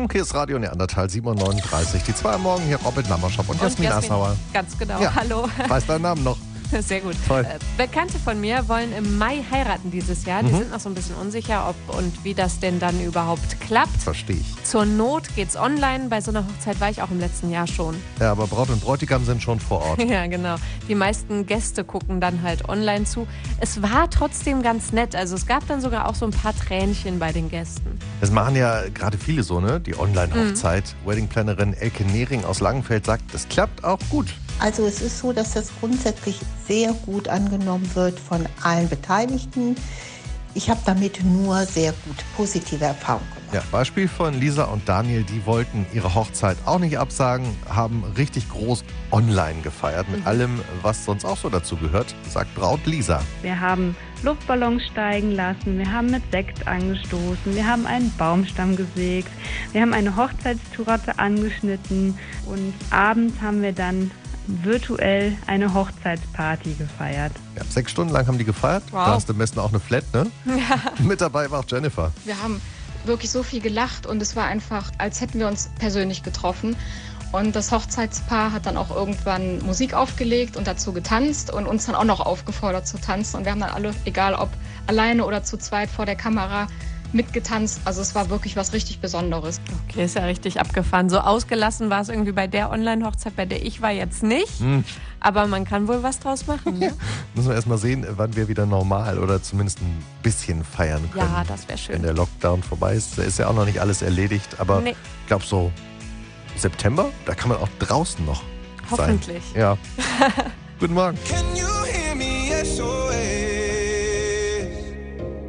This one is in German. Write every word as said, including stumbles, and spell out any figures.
Funk, hier ist Radio Neandertal sieben Uhr neununddreißig. Die zwei am Morgen hier, Robin Lammerschop und, Und Jasmin Jasmin. Assauer. Ganz genau, Ja. hallo. Weiß deinen Namen noch? Sehr gut. Toll. Äh, Bekannte von mir wollen im Mai heiraten dieses Jahr. Die Mhm. sind noch so ein bisschen unsicher, ob und wie das denn dann überhaupt klappt. Verstehe ich. Zur Not geht's online. Bei so einer Hochzeit war ich auch im letzten Jahr schon. Ja, aber Braut und Bräutigam sind schon vor Ort. Ja, genau. Die meisten Gäste gucken dann halt online zu. Es war trotzdem ganz nett. Also es gab dann sogar auch so ein paar Tränchen bei den Gästen. Das machen ja gerade viele so, ne? Die Online-Hochzeit. Mhm. Weddingplanerin Elke Nehring aus Langenfeld sagt, das klappt auch gut. Also es ist so, dass das grundsätzlich sehr gut angenommen wird von allen Beteiligten. Ich habe damit nur sehr gut positive Erfahrungen gemacht. Ja, Beispiel von Lisa und Daniel, die wollten ihre Hochzeit auch nicht absagen, haben richtig groß online gefeiert, mit allem, was sonst auch so dazu gehört, sagt Braut Lisa. Wir haben Luftballons steigen lassen, wir haben mit Sekt angestoßen, wir haben einen Baumstamm gesägt, wir haben eine Hochzeitstorte angeschnitten und abends haben wir dann virtuell eine Hochzeitsparty gefeiert. Ja, sechs Stunden lang haben die gefeiert. Wow. Da hast du am besten auch eine Flat, ne? Ja. Mit dabei war auch Jennifer. Wir haben wirklich so viel gelacht und es war einfach, als hätten wir uns persönlich getroffen. Und das Hochzeitspaar hat dann auch irgendwann Musik aufgelegt und dazu getanzt und uns dann auch noch aufgefordert zu tanzen. Und wir haben dann alle, egal ob alleine oder zu zweit vor der Kamera, mitgetanzt. Also es war wirklich was richtig Besonderes. Okay, ist ja richtig abgefahren. So ausgelassen war es irgendwie bei der Online-Hochzeit, bei der ich war jetzt nicht. Hm. Aber man kann wohl was draus machen. Ne? Müssen wir erst mal sehen, wann wir wieder normal oder zumindest ein bisschen feiern können. Ja, das wäre Wenn schön. der Lockdown vorbei ist, da ist ja auch noch nicht alles erledigt. Aber Nee. ich glaube so September, da kann man auch draußen noch Hoffentlich. sein. Ja. Guten Morgen. Can you hear me? Yes, or